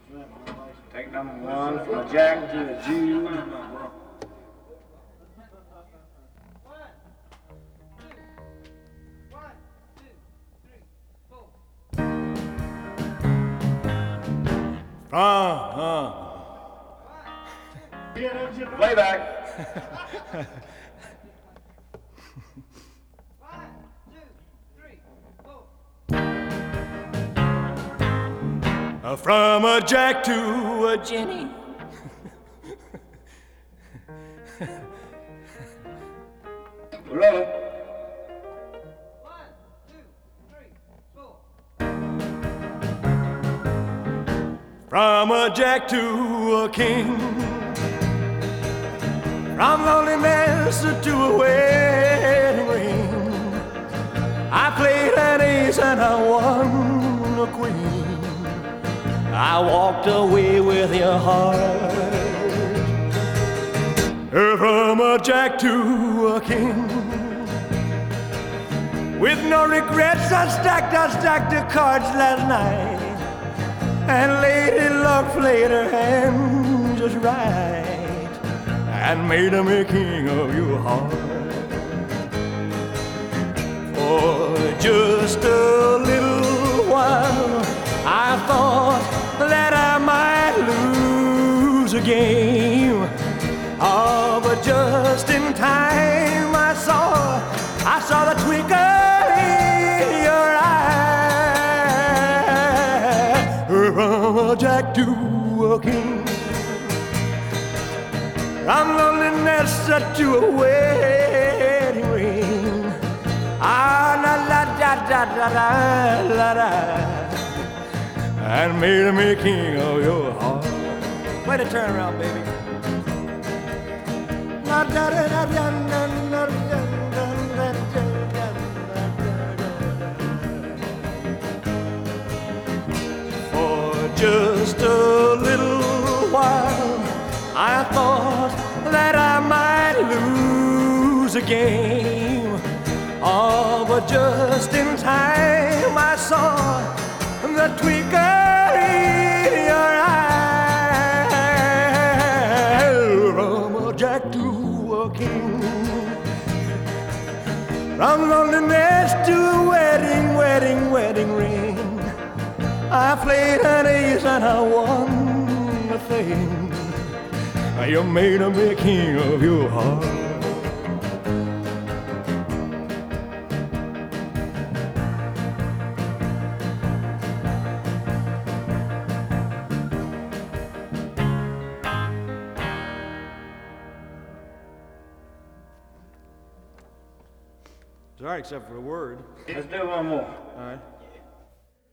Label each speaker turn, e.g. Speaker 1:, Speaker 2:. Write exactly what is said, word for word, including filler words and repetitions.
Speaker 1: Take number one from a Jack to a Jude.
Speaker 2: Uh-huh.
Speaker 1: Playback.
Speaker 2: From a Jack to a Jenny.
Speaker 1: Roll.
Speaker 2: From a Jack to a king. From loneliness to a wedding ring. I played an ace and I won a queen. I walked away with your heart. From a Jack to a king. With no regrets, I stacked, I stacked the cards last night. And Lady Luck played her hand just right and made me king of your heart. For just a little while I thought that I might lose a game. Oh, but just in time I saw, I saw the twinkle in your eye. From a Jack to a king. From loneliness to a wedding ring. Ah, la la da da da da la da. And made me king of your heart. Way to turn around, baby. For just a little while, I thought that I might lose a game. Oh, but just in time I saw the twinkle in your eye. From a Jack to a king. From loneliness to a wedding, wedding, wedding ring. I played an ace and I won a thing. You made me king of your heart. It's all right, except for a word.
Speaker 1: Let's do one more.
Speaker 2: All right.